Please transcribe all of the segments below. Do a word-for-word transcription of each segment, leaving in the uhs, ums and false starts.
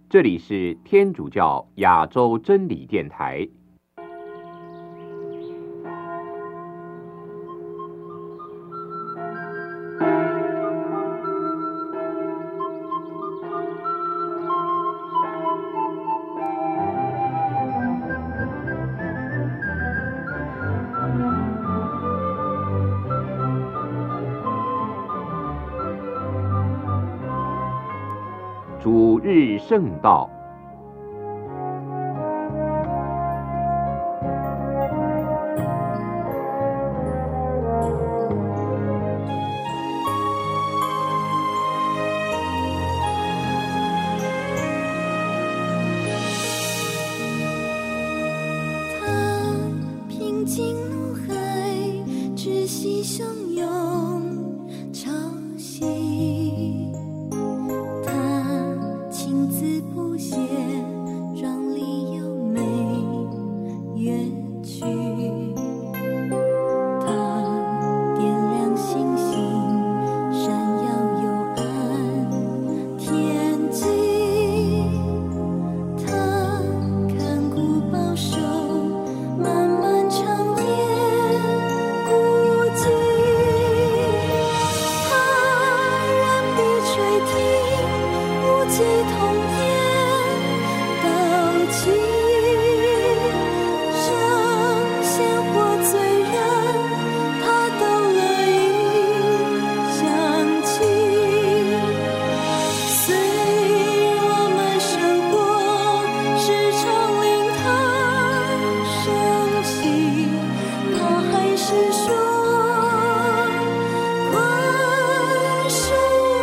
这里是天主教亚洲真理电台。主日圣道， 他平静怒海，窒息汹涌潮汐。亲自谱写，壮丽优美乐曲。它点亮星星，闪耀幽暗天际。它看顾保守，漫漫长夜孤寂。它让地垂听，无际通天道起，圣鲜或罪人，他都乐意想起。虽我们生活时常令他生气，他还是说宽恕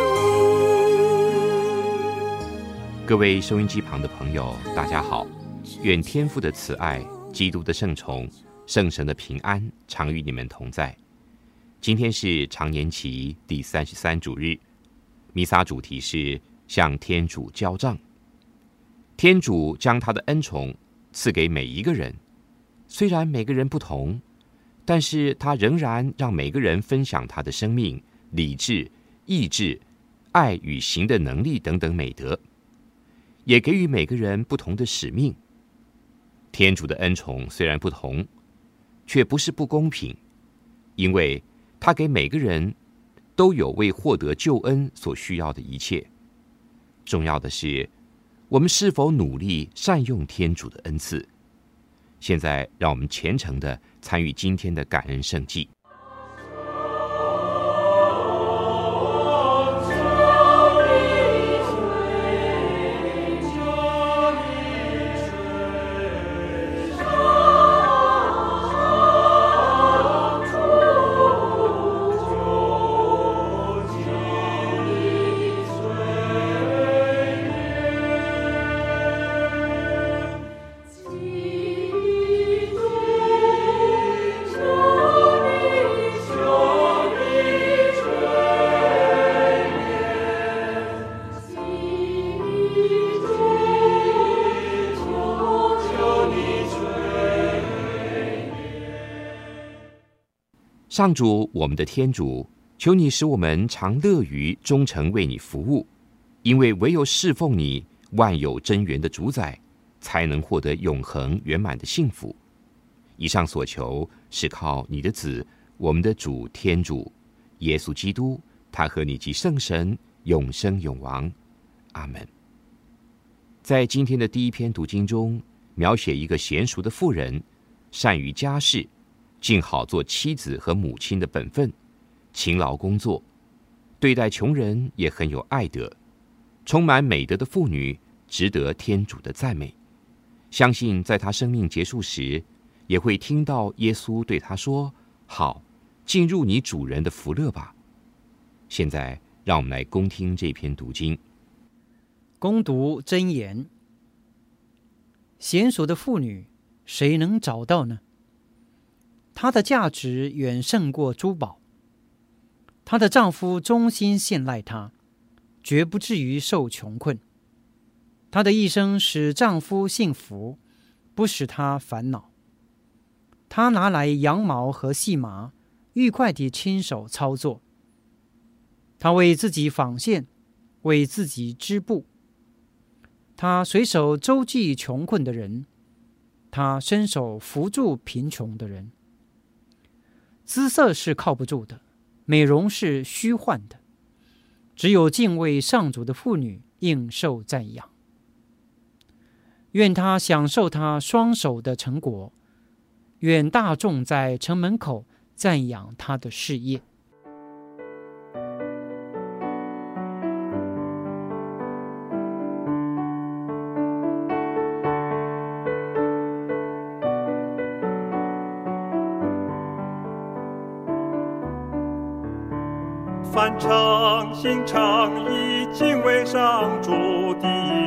你。 各位收音机旁的朋友，大家好，愿天父的慈爱、基督的圣宠、圣神的平安常与你们同在。今天是常年期第三十三主日，弥撒主题是向天主交账。天主将他的恩宠赐给每一个人，虽然每个人不同，但是他仍然让每个人分享他的生命、理智、意志、爱与行的能力等等美德，也给予每个人不同的使命。天主的恩宠虽然不同，却不是不公平，因为他给每个人都有为获得救恩所需要的一切。重要的是，我们是否努力善用天主的恩赐。现在让我们虔诚地参与今天的感恩圣祭。上主，我们的天主，求你使我们常乐于忠诚为你服务，因为唯有侍奉你万有真源的主宰，才能获得永恒圆满的幸福。以上所求是靠你的子，我们的主天主耶稣基督，他和你及圣神永生永王。阿们。在今天的第一篇读经中，描写一个娴熟的妇人，善于家事，尽好做妻子和母亲的本分，勤劳工作，对待穷人也很有爱德，充满美德的妇女，值得天主的赞美。相信在她生命结束时，也会听到耶稣对她说：好，进入你主人的福乐吧。现在让我们来恭听这篇读经。 恭读箴言。娴熟的妇女，谁能找到呢？她的价值远胜过珠宝。她的丈夫忠心信赖她，绝不至于受穷困。她的一生使丈夫幸福，不使她烦恼。她拿来羊毛和细麻，愉快地亲手操作。她为自己纺线，为自己织布。 他随手周济穷困的人，他伸手扶助贫穷的人。姿色是靠不住的，美容是虚幻的，只有敬畏上主的妇女应受赞扬。愿他享受他双手的成果，愿大众在城门口赞扬他的事业。 凡诚心诚意敬畏上主的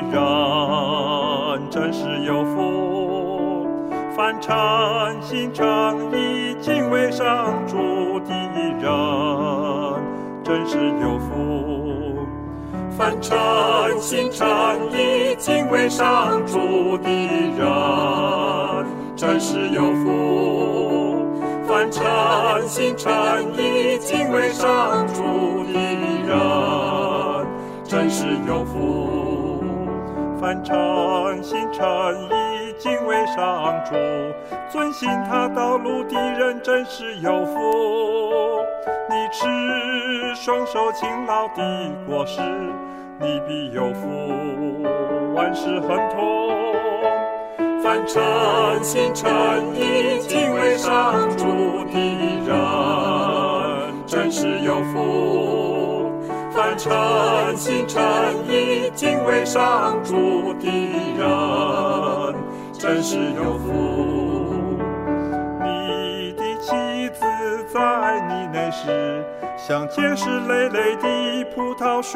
人，真是有福。凡诚心诚意敬畏上主的人，真是有福。凡诚心诚意敬畏上主的人，真是有福。凡诚心诚意敬畏上主的人，真是有福。凡诚心诚意敬畏上主，遵行他道路的人，真是有福。你吃双手勤劳的果实，你必有福，万事亨通。凡诚心诚意敬畏上主的人，真是有福。凡诚心诚意敬畏上主的人，真是有福。你的妻子在你内时，像结实累累的葡萄树，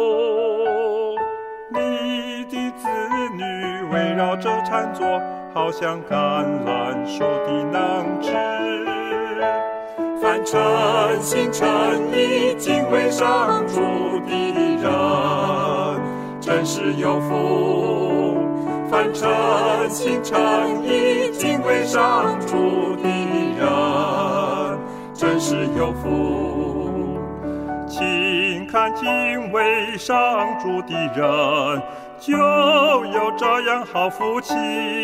你的子女围绕着餐桌，好像橄榄树的能枝。凡诚心诚意敬畏上主的人，真是有福。凡诚心诚意敬畏上主的人，真是有福。请看敬畏上主的人，就有这样好福气。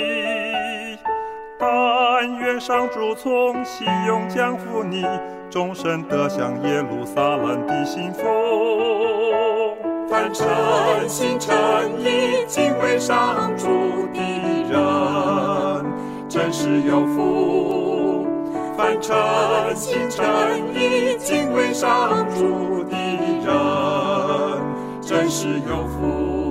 但愿上主从熙雍降福你，终身得享耶路撒冷的幸福。凡诚心诚意敬畏上主的人，真是有福。凡诚心诚意敬畏上主的人，真是有福。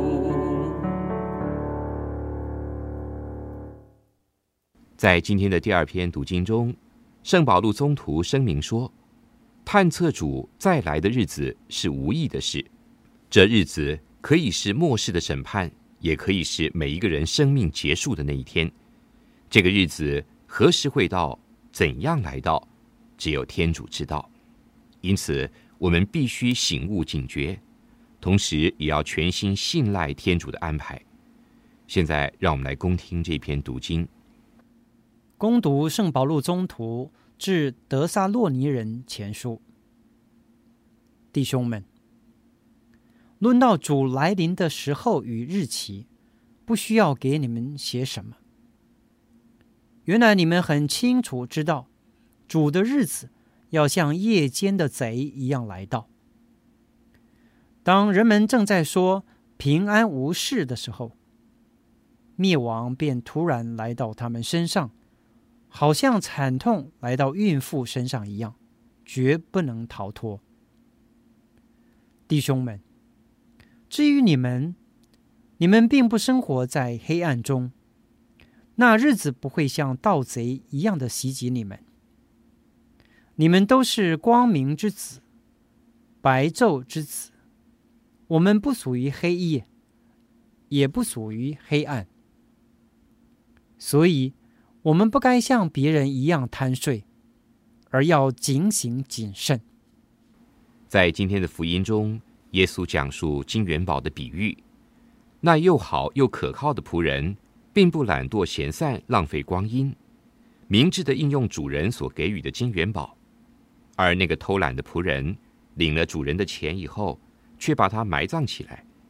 在今天的第二篇读经中，圣保禄宗徒声明说，探测主再来的日子是无益的事，这日子可以是末世的审判，也可以是每一个人生命结束的那一天。这个日子何时会到，怎样来到，只有天主知道。因此我们必须醒悟警觉，同时也要全心信赖天主的安排。现在让我们来恭听这篇读经。 恭读圣保禄宗徒致得撒洛尼人前书。弟兄们，论到主来临的时候与日期，不需要给你们写什么。原来你们很清楚知道，主的日子要像夜间的贼一样来到。当人们正在说平安无事的时候，灭亡便突然来到他们身上，好像惨痛来到孕妇身上一样，绝不能逃脱。弟兄们，至于你们，你们并不生活在黑暗中，那日子不会像盗贼一样的袭击你们。你们都是光明之子，白昼之子。我们不属于黑夜，也不属于黑暗，所以我们不该像别人一样贪睡，而要警醒谨慎。 在今天的福音中，耶稣讲述金元宝的比喻。那又好又可靠的仆人，并不懒惰闲散，浪费光阴，明智地应用主人所给予的金元宝。而那个偷懒的仆人，领了主人的钱以后，却把它埋葬起来，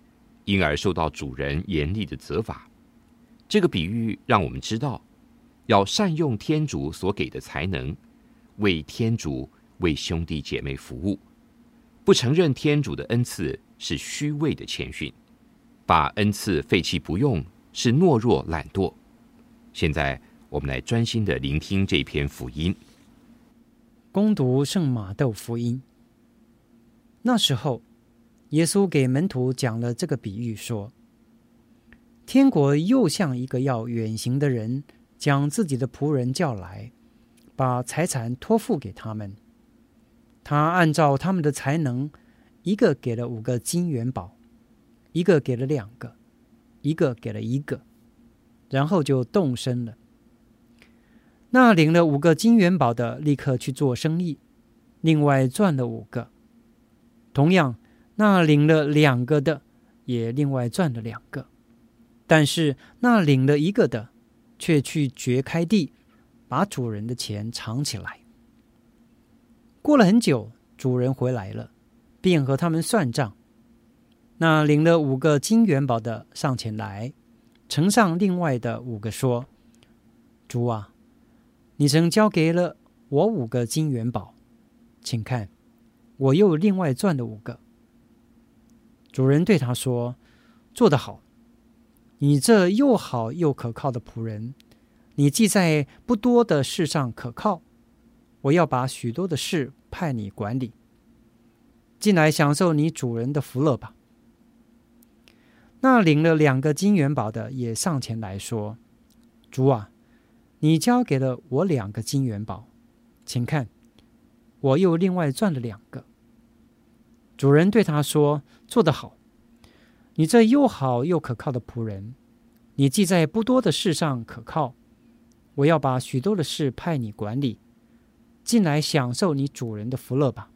因而受到主人严厉的责罚。这个比喻让我们知道，要善用天主所给的才能，为天主、为兄弟姐妹服务。不承认天主的恩赐是虚伪的谦逊，把恩赐废弃不用是懦弱懒惰。现在我们来专心的聆听这篇福音。 恭读圣马窦福音。那时候，耶稣给门徒讲了这个比喻，说：天国又像一个要远行的人，将自己的仆人叫来，把财产托付给他们。他按照他们的才能，一个给了五个金元宝，一个给了两个，一个给了一个，然后就动身了。那领了五个金元宝的立刻去做生意，另外赚了五个。同样，那领了两个的也另外赚了两个。但是那领了一个的却去掘开地，把主人的钱藏起来。过了很久，主人回来了，便和他们算账。那领了五个金元宝的上前来，呈上另外的五个说：主啊，你曾交给了我五个金元宝，请看，我又另外赚了五个。主人对他说：做得好，你这又好又可靠的仆人，你既在不多的事上可靠，我要把许多的事派你管理，进来享受你主人的福乐吧。那领了两个金元宝的也上前来说：主啊，你交给了我两个金元宝，请看，我又另外赚了两个。主人对他说：做得好，你这又好又可靠的仆人，你既在不多的事上可靠，我要把许多的事派你管理，进来享受你主人的福乐吧。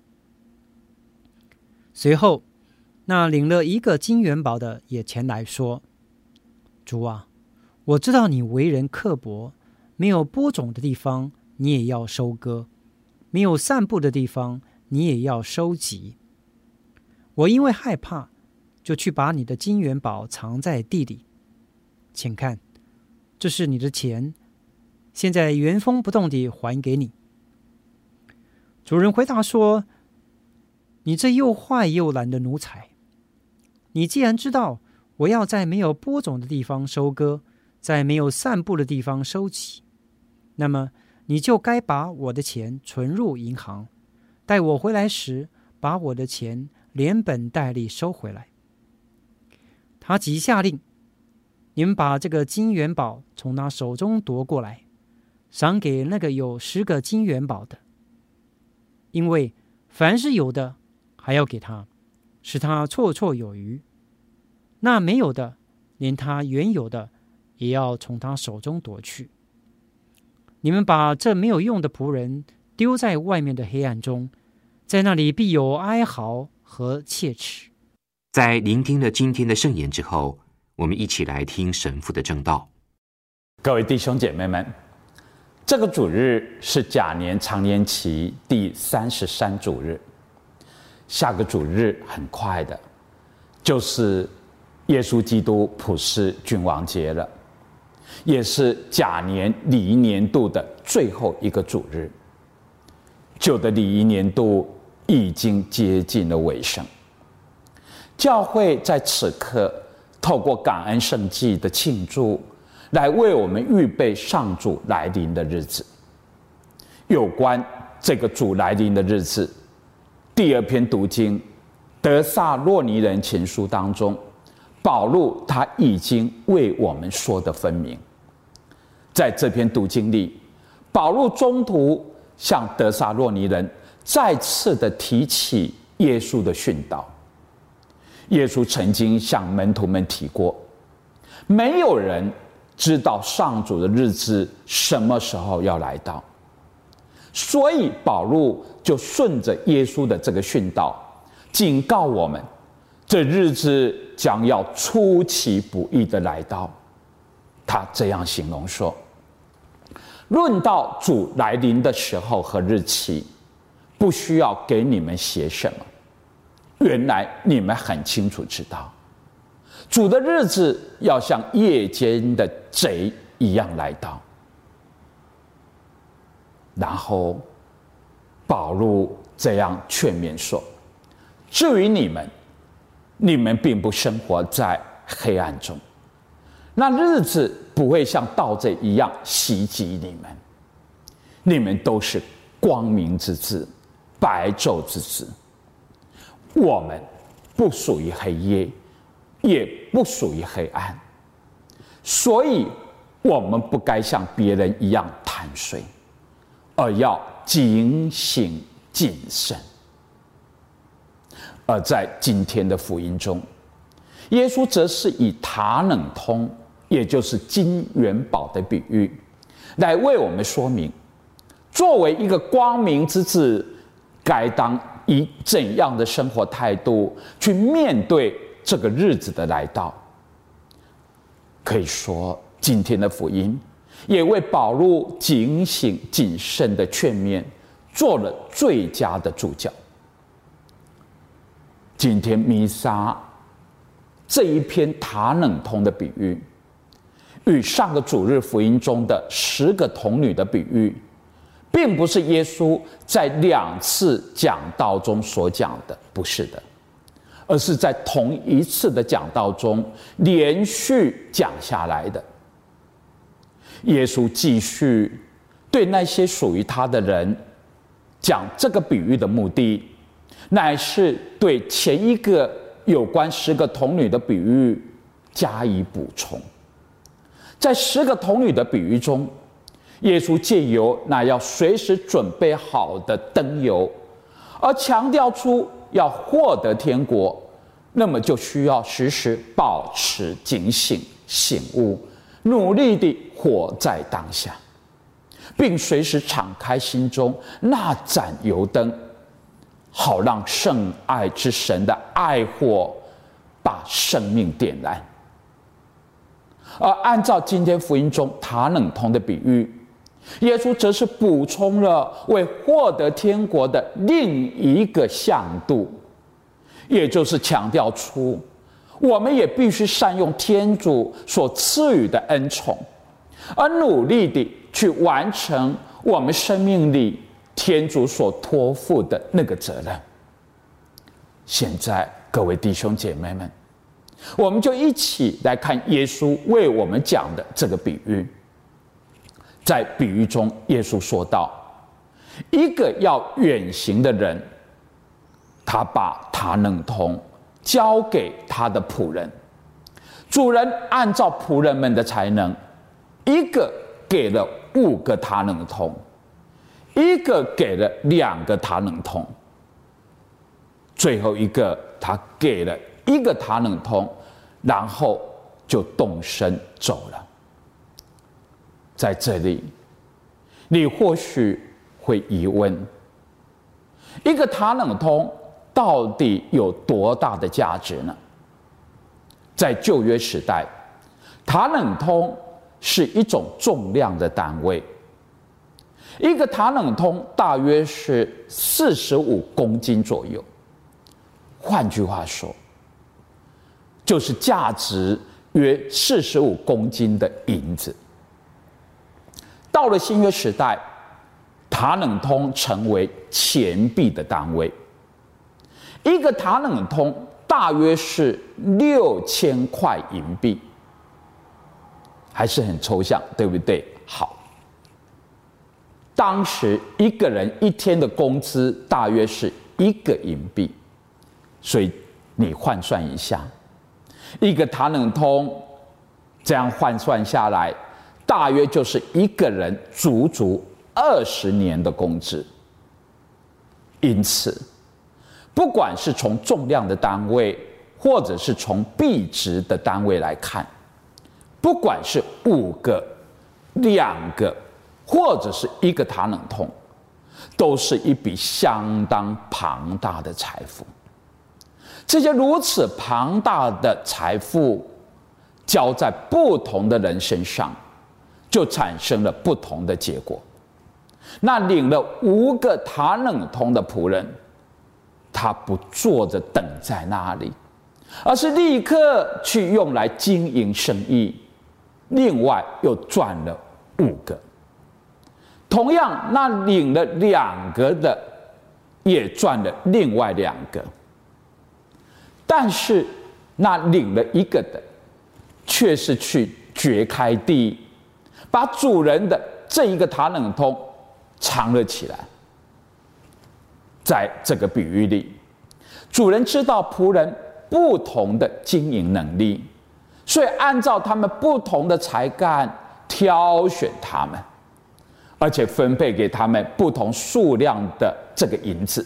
随后，那领了一个金元宝的也前来说：主啊，我知道你为人刻薄，没有播种的地方你也要收割，没有散布的地方你也要收集。我因为害怕，就去把你的金元宝藏在地里。请看，这是你的钱，现在原封不动地还给你。主人回答说：你这又坏又懒的奴才，你既然知道我要在没有播种的地方收割，在没有散布的地方收集，那么你就该把我的钱存入银行，待我回来时，把我的钱连本带利收回来。他即下令，你们把这个金元宝从他手中夺过来，赏给那个有十个金元宝的，因为凡是有的还要给他，使他绰绰有余；那没有的，连他原有的也要从他手中夺去。你们把这没有用的仆人丢在外面的黑暗中，在那里必有哀嚎和切齿。 在聆听了今天的圣言之后，我们一起来听神父的正道。 各位弟兄姐妹们，这个主日是甲年常年期第三十三主日，下个主日很快的，就是耶稣基督普世君王节了，也是甲年礼仪年度的最后一个主日。旧的礼仪年度已经接近了尾声，教会在此刻透过感恩圣祭的庆祝，来为我们预备上主来临的日子。有关这个主来临的日子，第二篇读经得撒洛尼人前书当中，保禄他已经为我们说得分明。在这篇读经里，保禄中途向得撒洛尼人再次的提起耶稣的训导。耶稣曾经向门徒们提过，没有人知道上主的日子什么时候要来到，所以保禄就顺着耶稣的这个训导，警告我们，这日子将要出其不意的来到。他这样形容说：论到主来临的时候和日期，不需要给你们写什么，原来你们很清楚知道， 主的日子要像夜间的贼一样来到。然后保罗这样劝勉说：至于你们，你们并不生活在黑暗中，那日子不会像盗贼一样袭击你们，你们都是光明之子，白昼之子。我们不属于黑夜，也不属于黑暗，所以我们不该像别人一样贪睡，而要警醒谨慎。而在今天的福音中，耶稣则是以塔冷通，也就是金元宝的比喻，来为我们说明，作为一个光明之子，该当以怎样的生活态度去面对这个日子的来到。可以说，今天的福音也为保罗警醒谨慎的劝勉做了最佳的注脚。今天弥撒这一篇塔冷通的比喻，与上个主日福音中的十个童女的比喻，并不是耶稣在两次讲道中所讲的，不是的，而是在同一次的讲道中连续讲下来的。耶稣继续对那些属于他的人讲这个比喻的目的，乃是对前一个有关十个童女的比喻加以补充。在十个童女的比喻中，耶稣借由那要随时准备好的灯油，而强调出要获得天国，那么就需要时时保持警醒、醒悟，努力地活在当下，并随时敞开心中那盏油灯，好让圣爱之神的爱火把生命点燃。而按照今天福音中塔冷通的比喻，耶稣则是补充了为获得天国的另一个向度，也就是强调出我们也必须善用天主所赐予的恩宠，而努力地去完成我们生命里天主所托付的那个责任。现在各位弟兄姐妹们，我们就一起来看耶稣为我们讲的这个比喻。在比喻中，耶稣说道，一个要远行的人，他把塔冷通交给他的仆人，主人按照仆人们的才能，一个给了五个塔冷通，一个给了两个塔冷通，最后一个他给了一个塔冷通，然后就动身走了。在这里，你或许会疑问，一个塔冷通到底有多大的价值呢？在旧约时代，塔冷通是一种重量的单位，一个塔冷通大约是四十五公斤左右。换句话说，就是价值约四十五公斤的银子。到了新约时代，塔冷通成为钱币的单位，一个塔冷通大约是六千块银币，还是很抽象，对不对？好，当时一个人一天的工资大约是一个银币，所以你换算一下，一个塔冷通这样换算下来，大约就是一个人足足二十年的工资。因此，不管是从重量的单位，或者是从币值的单位来看，不管是五个、两个，或者是一个塔冷通，都是一笔相当庞大的财富。这些如此庞大的财富交在不同的人身上，就产生了不同的结果。那领了五个塔冷通的仆人，他不坐着等在那里， 而是立刻去用来经营生意，另外又赚了五个。同样，那领了两个的也赚了另外两个，但是那领了一个的却是去掘开地，把主人的这一个塔冷通藏了起来。在这个比喻里，主人知道仆人不同的经营能力，所以按照他们不同的才干挑选他们，而且分配给他们不同数量的这个银子。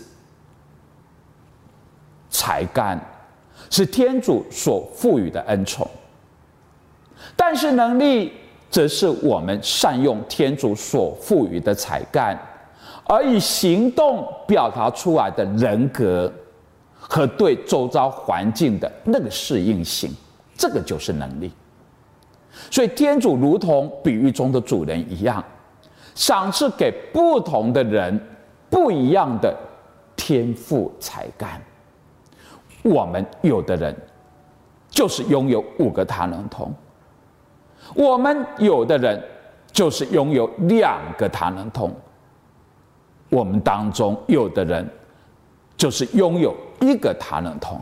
才干是天主所赋予的恩宠，但是能力则是我们善用天主所赋予的才干，而以行动表达出来的人格和对周遭环境的那个适应性，这个就是能力。所以天主如同比喻中的主人一样，赏赐给不同的人不一样的天赋才干。我们有的人就是拥有五个塔冷通，我们有的人就是拥有两个塔冷通，我们当中有的人就是拥有一个塔冷通。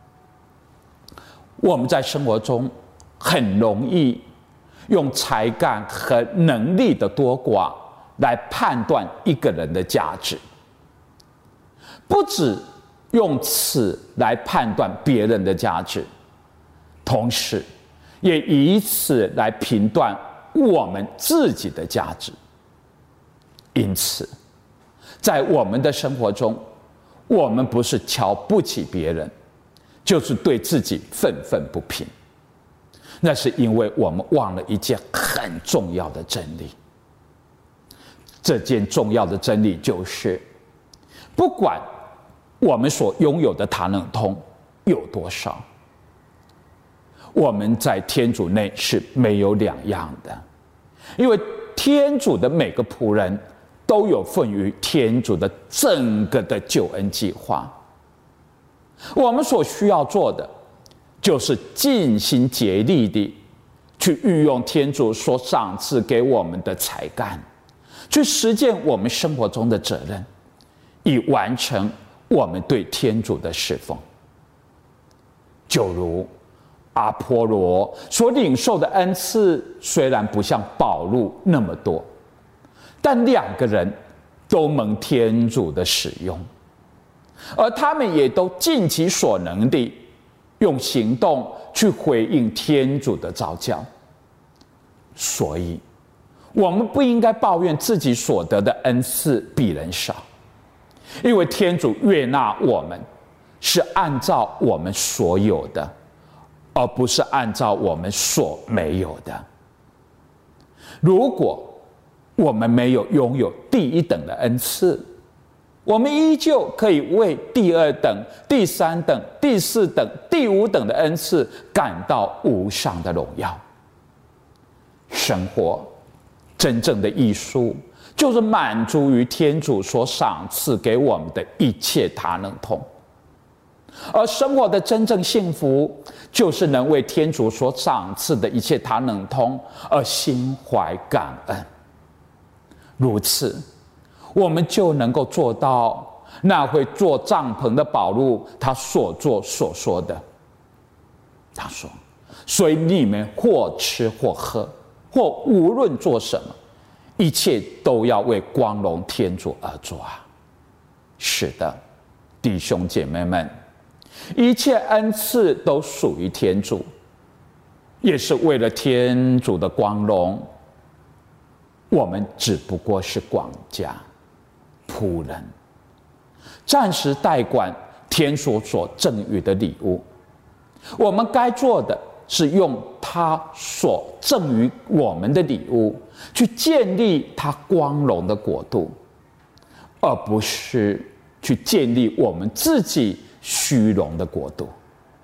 我们在生活中很容易用才干和能力的多寡来判断一个人的价值，不只用此来判断别人的价值，同时也以此来评断我们自己的价值。因此在我们的生活中，我们不是瞧不起别人，就是对自己愤愤不平。那是因为我们忘了一件很重要的真理。这件重要的真理就是，不管我们所拥有的塔冷通有多少，我们在天主内是没有两样的，因为天主的每个仆人都有份于天主的整个的救恩计划。我们所需要做的就是尽心竭力地去运用天主所赏赐给我们的才干，去实践我们生活中的责任，以完成我们对天主的侍奉。就如阿波罗所领受的恩赐，虽然不像保禄那么多，但两个人都蒙天主的使用，而他们也都尽其所能地用行动去回应天主的召叫。所以我们不应该抱怨自己所得的恩赐比人少，因为天主悦纳我们是按照我们所有的，而不是按照我们所没有的。如果我们没有拥有第一等的恩赐，我们依旧可以为第二等、第三等、第四等、第五等的恩赐感到无上的荣耀。生活真正的艺术，就是满足于天主所赏赐给我们的一切塔冷通。而生活的真正幸福，就是能为天主所赏赐的一切塔冷通而心怀感恩。如此，我们就能够做到那会做帐篷的保禄他所做所说的。他说：所以你们或吃或喝，或无论做什么，一切都要为光荣天主而做啊。是的，弟兄姐妹们，一切恩赐都属于天主，也是为了天主的光荣。我们只不过是管家、仆人，暂时代管天主所赠予的礼物。我们该做的是用他所赠予我们的礼物去建立他光荣的国度，而不是去建立我们自己虚荣的国度。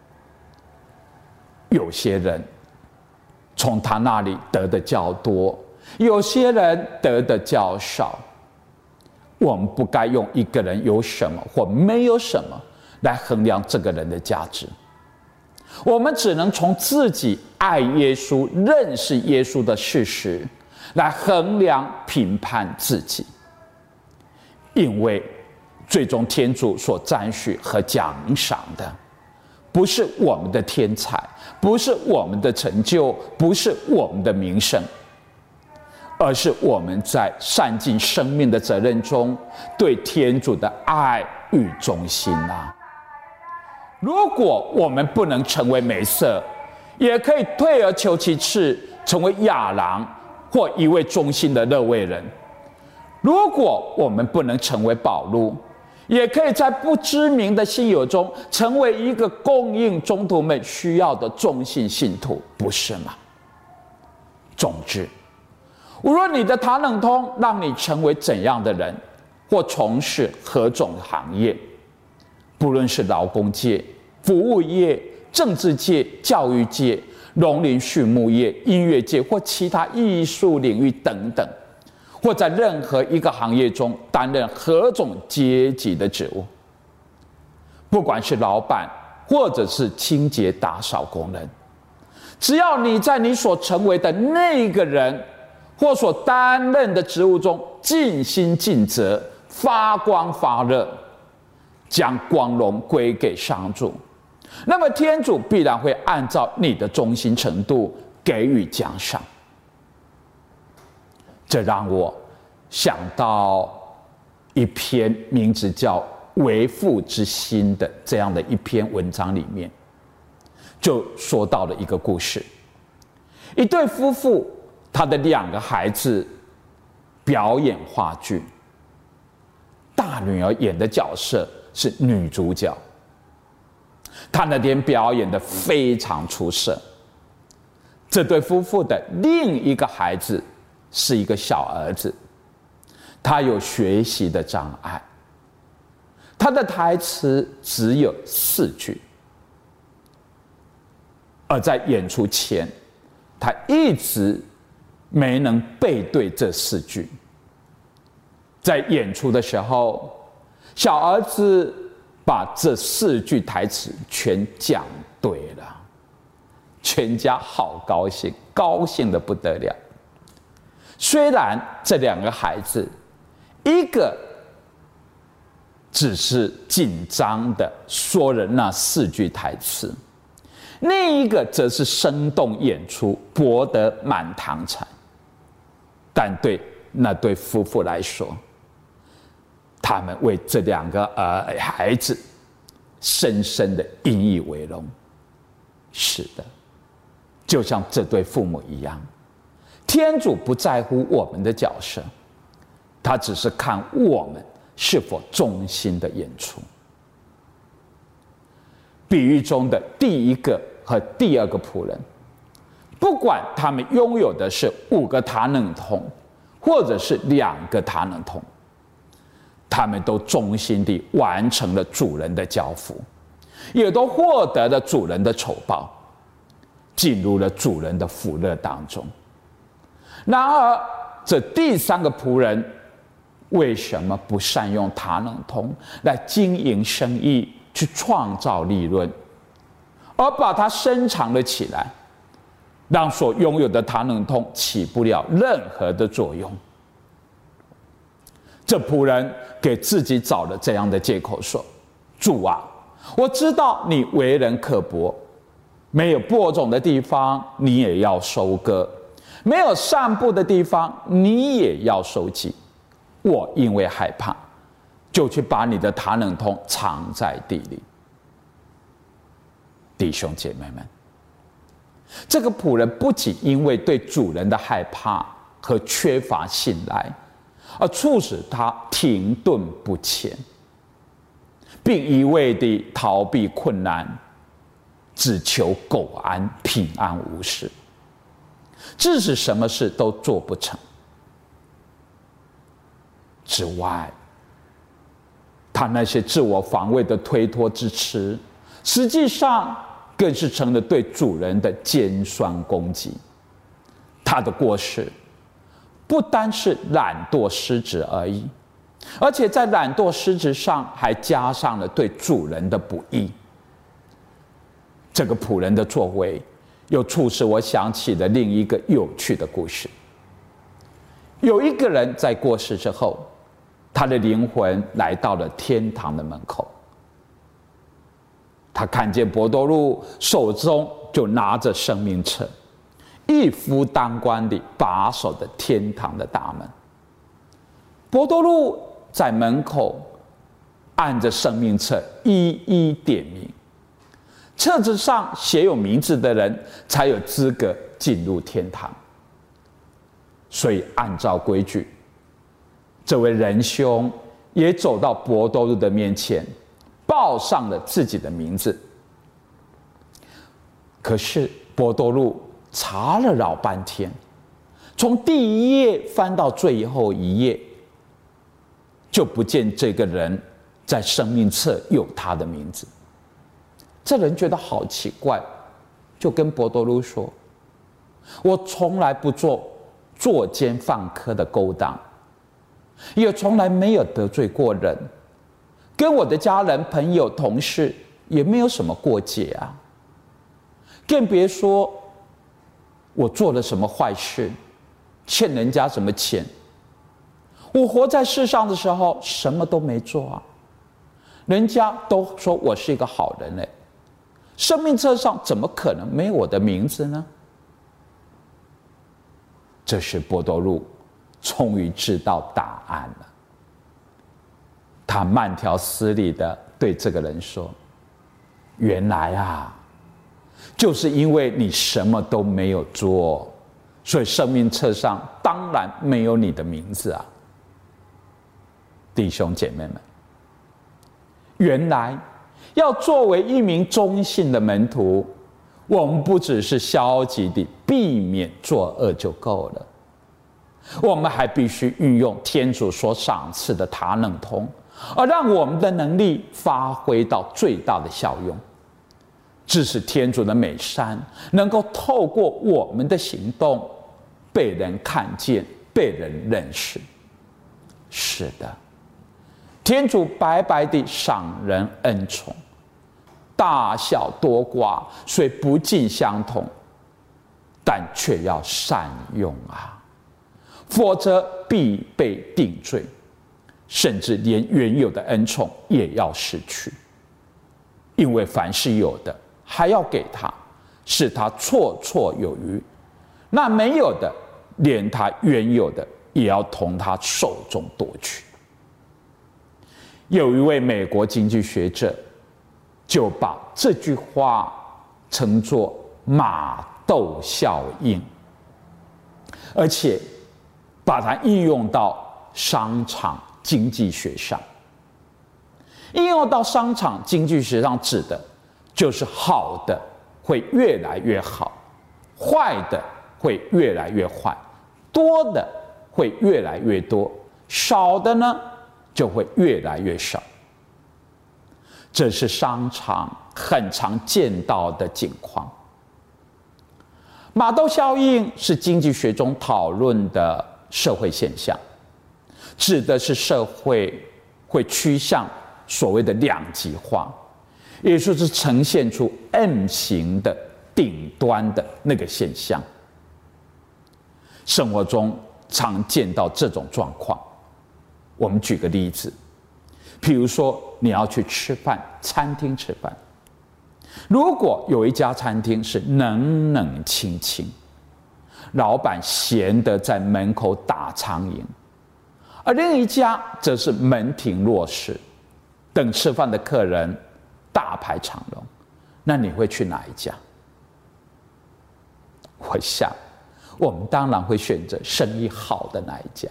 有些人从他那里得的较多，有些人得的较少。我们不该用一个人有什么或没有什么来衡量这个人的价值。 我们只能从自己爱耶稣、认识耶稣的事实来衡量、评判自己。因为最终天主所赞许和奖赏的，不是我们的天才，不是我们的成就，不是我们的名声，而是我们在善尽生命的责任中对天主的爱与忠心啊！如果我们不能成为梅瑟，也可以退而求其次，成为亚郎或一位忠心的勒未人。如果我们不能成为保禄，也可以在不知名的信友中成为一个供应宗徒们需要的忠信信徒，不是吗？总之，无论你的塔冷通让你成为怎样的人，或从事何种行业，不论是劳工界、服务业、政治界、教育界、农林畜牧业、音乐界或其他艺术领域等等，或在任何一个行业中担任何种阶级的职务，不管是老板或者是清洁打扫工人，只要你在你所成为的那个人或所担任的职务中尽心尽责、发光发热，将光荣归给上主，那么天主必然会按照你的忠心程度给予奖赏。这让我想到一篇名字叫《为父之心》的这样的一篇文章，里面就说到了一个故事。一对夫妇，他的两个孩子表演话剧，大女儿演的角色是女主角，她那天表演的非常出色。这对夫妇的另一个孩子是一个小儿子，他有学习的障碍，他的台词只有四句，而在演出前，他一直没能背对这四句。在演出的时候，小儿子把这四句台词全讲对了，全家好高兴，高兴得不得了。虽然这两个孩子，一个只是紧张的说了那四句台词，另一个则是生动演出，博得满堂彩。但对那对夫妇来说，他们为这两个呃孩子深深的引以为荣。是的，就像这对父母一样，天主不在乎我们的角色，他只是看我们是否忠心的演出。比喻中的第一个和第二个仆人，不管他们拥有的是五个塔冷通，或者是两个塔冷通，他们都忠心地完成了主人的交付，也都获得了主人的酬报，进入了主人的福乐当中。然而，这第三个仆人为什么不善用塔冷通来经营生意，去创造利润，而把它深藏了起来，让所拥有的塔冷通起不了任何的作用？这仆人给自己找了这样的借口说：主啊，我知道你为人刻薄，没有播种的地方你也要收割，没有散布的地方你也要收集。我因为害怕，就去把你的塔冷通藏在地里。弟兄姐妹们，这个仆人不仅因为对主人的害怕和缺乏信赖，而促使他停顿不前，并一味地逃避困难，只求苟安平安无事，致使什么事都做不成。之外，他那些自我防卫的推脱之词，实际上更是成了对主人的尖酸攻击。他的过失不单是懒惰失职而已，而且在懒惰失职上还加上了对主人的不义。 这个仆人的作为，又促使我想起了另一个有趣的故事。有一个人在过世之后，他的灵魂来到了天堂的门口。他看见伯多禄手中就拿着生命册，一夫当关地把守着天堂的大门。伯多禄在门口按着生命册一一点名，册子上写有名字的人才有资格进入天堂。所以按照规矩，这位仁兄也走到伯多禄的面前，报上了自己的名字。可是伯多禄查了老半天，从第一页翻到最后一页，就不见这个人在生命册有他的名字。这人觉得好奇怪，就跟伯多禄说：我从来不做作奸犯科的勾当，也从来没有得罪过人，跟我的家人、朋友、同事也没有什么过节啊，更别说我做了什么坏事，欠人家什么钱。我活在世上的时候什么都没做啊，人家都说我是一个好人嘞，生命册上怎么可能没有我的名字呢？这时伯多禄终于知道答案了。他慢条斯理地对这个人说：原来啊，就是因为你什么都没有做，所以生命册上当然没有你的名字啊。弟兄姐妹们，原来要作为一名忠信的门徒，我们不只是消极地避免作恶就够了，我们还必须运用天主所赏赐的他能通，而让我们的能力发挥到最大的效用，致使天主的美善能够透过我们的行动被人看见，被人认识。是的，天主白白地赏人恩宠，大小多寡虽不尽相同，但却要善用啊，否则必被定罪，甚至连原有的恩宠也要失去。因为凡是有的还要给他，使他绰绰有余；那没有的，连他原有的也要从他手中夺去。有一位美国经济学者就把这句话称作马窦效应，而且把它应用到商场经济学上。应用到商场经济学上指的就是好的会越来越好，坏的会越来越坏，多的会越来越多，少的呢就会越来越少。这是商场很常见到的景况。马窦效应是经济学中讨论的社会现象，指的是社会会趋向所谓的两极化，也就是呈现出 M 型的顶端的那个现象。生活中常见到这种状况。我们举个例子，譬如说你要去吃饭，餐厅吃饭，如果有一家餐厅是冷冷清清，老板闲得在门口打苍蝇，而另一家则是门庭若市，等吃饭的客人大排长龙，那你会去哪一家？我想我们当然会选择生意好的那一家。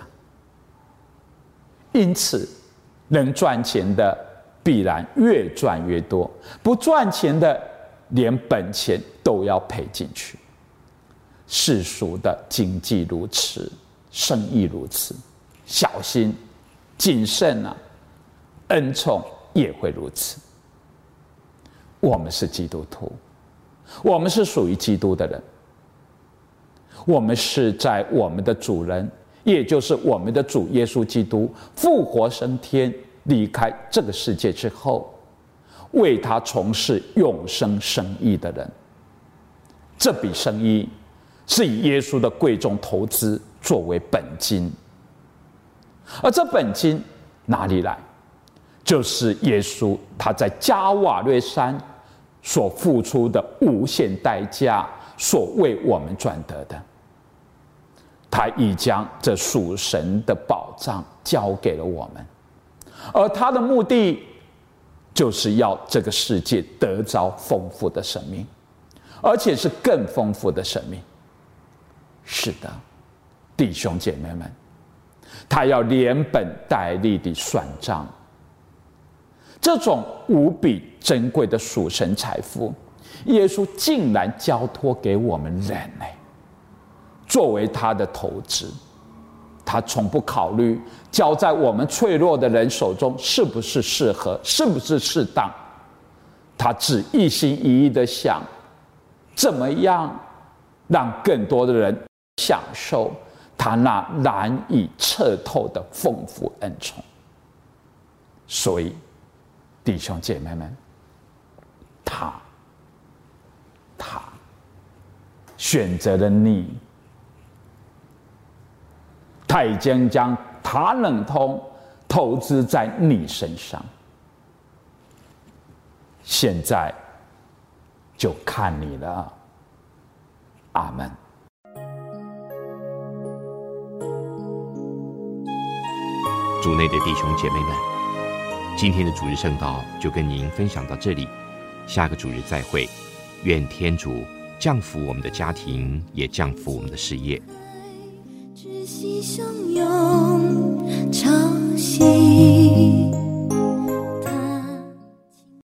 因此能赚钱的必然越赚越多，不赚钱的连本钱都要赔进去。世俗的经济如此，生意如此，小心谨慎啊，恩宠也会如此。我们是基督徒，我们是属于基督的人，我们是在我们的主人，也就是我们的主耶稣基督复活升天离开这个世界之后， 为他从事永生生意的人。这笔生意是以耶稣的贵重投资作为本金，而这本金哪里来？就是耶稣他在加瓦略山所付出的无限代价所为我们赚得的。他已将这属神的宝藏交给了我们，而他的目的就是要这个世界得着丰富的生命，而且是更丰富的生命。是的，弟兄姐妹们，他要连本带利地算账。这种无比珍贵的属神财富，耶稣竟然交托给我们人类作为他的投资。他从不考虑交在我们脆弱的人手中是不是适合，是不是适当。他只一心一意的想怎么样让更多的人享受他那难以测透的丰富恩宠。所以弟兄姐妹们，他他选择了你，他已经将他能通投资在你身上，现在就看你了。阿们。 主内的弟兄姐妹们，今天的主日圣道就跟您分享到这里，下个主日再会。愿天主降福我们的家庭，也降福我们的事业。 知悉相拥，朝夕。